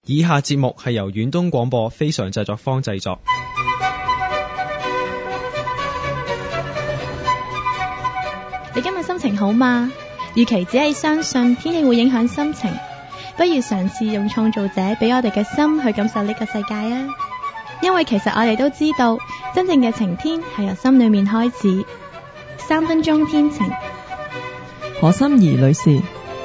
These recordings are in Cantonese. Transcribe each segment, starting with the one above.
以下節目係由遠東廣播非常製作坊製作。 你今日心情好嗎？與其只係相信天氣會影響心情，不如嘗試用創造者俾我哋嘅心去感受呢個世界啊！因為其實我哋都知道，真正嘅晴天係由心裏面開始。3分鐘天晴， 何心怡女士。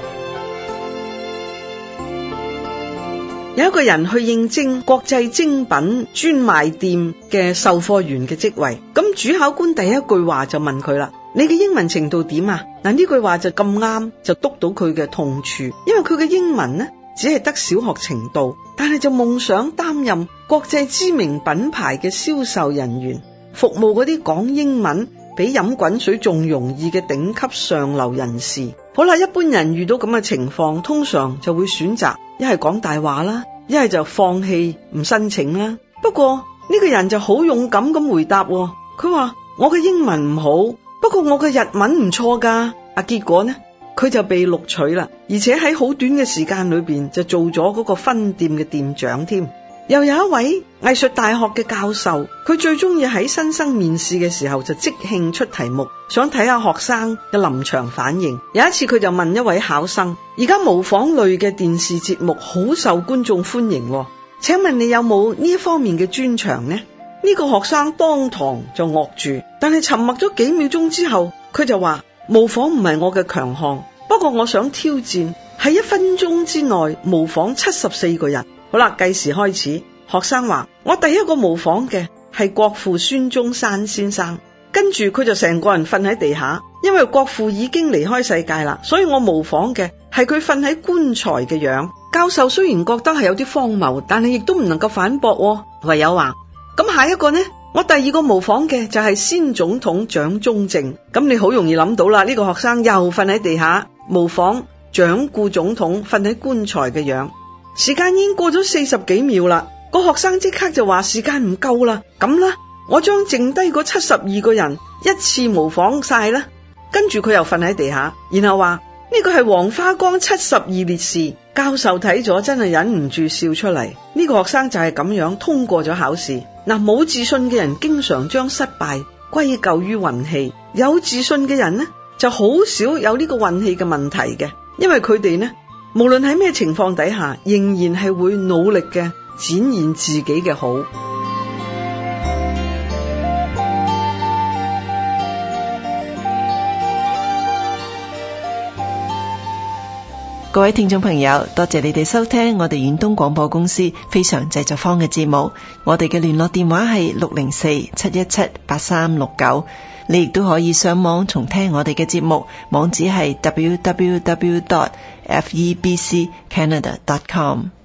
有一個人去應徵國際精品專賣店嘅售貨員嘅職位，咁主考官第一句話就問佢啦：你嘅英文程度點啊？嗱，呢句話就咁啱就督到佢嘅痛處，因為佢嘅英文呢只係得小學程度，但係就夢想擔任國際知名品牌嘅銷售人員，服務嗰啲講英文比飲滾水仲容易嘅頂級上流人士。好啦，一般人遇到咁嘅情況，通常就會選擇一係講大話啦，一係就放棄唔申請啦。不過呢個人就好勇敢咁回答，佢話我嘅英文唔好，不過我嘅日文唔錯噶。結果呢，佢就被錄取啦，而且喺好短嘅時間裏邊就做咗嗰個分店嘅店長添。又有一位藝術大學嘅教授，佢最中意喺新生面試嘅時候就即興出題目，想睇下學生嘅臨場反應。有一次佢就問一位考生：而家模仿類嘅電視節目好受觀眾歡迎，請問你有冇呢一方面嘅專長呢？呢個學生當堂就愕住，但係沉默咗幾秒鐘之後，佢就話：模仿唔係我嘅強項，不過我想挑戰喺1分鐘之內模仿74個人。好啦，計時開始。學生話：我第一個模仿嘅係國父孫中山先生，跟住佢就成個人瞓喺地下，因為國父已經離開世界啦，所以我模仿嘅係佢瞓喺棺材嘅樣。教授雖然覺得係有啲荒謬，但係亦都唔能夠反駁，唯有話：咁下一個呢？我第二個模仿嘅就係先總統蔣中正。咁你好容易諗到啦，呢個學生又瞓喺地下模仿蔣顧總統瞓喺棺材嘅樣。時間已經過咗40幾秒啦，個學生即刻就話時間唔夠啦，咁啦，我將剩低嗰72個人一次模仿晒啦。跟住佢又瞓喺地下，然後話呢個係黃花崗72烈士。教授睇咗真係忍唔住笑出嚟。呢個學生就係咁樣通過咗考試。冇自信嘅人經常將失敗歸咎於運氣，有自信嘅人呢就好少有呢個運氣嘅問題嘅，因為佢哋呢無論喺咩情況底下，仍然係會努力嘅展現自己嘅好。 各位聽眾朋友，多謝你哋收聽我哋遠東廣播公司非常製作坊嘅節目。我哋嘅聯絡電話係604-717-8369。你亦都可以上網重聽我哋嘅節目，網址係www.febccanada.com。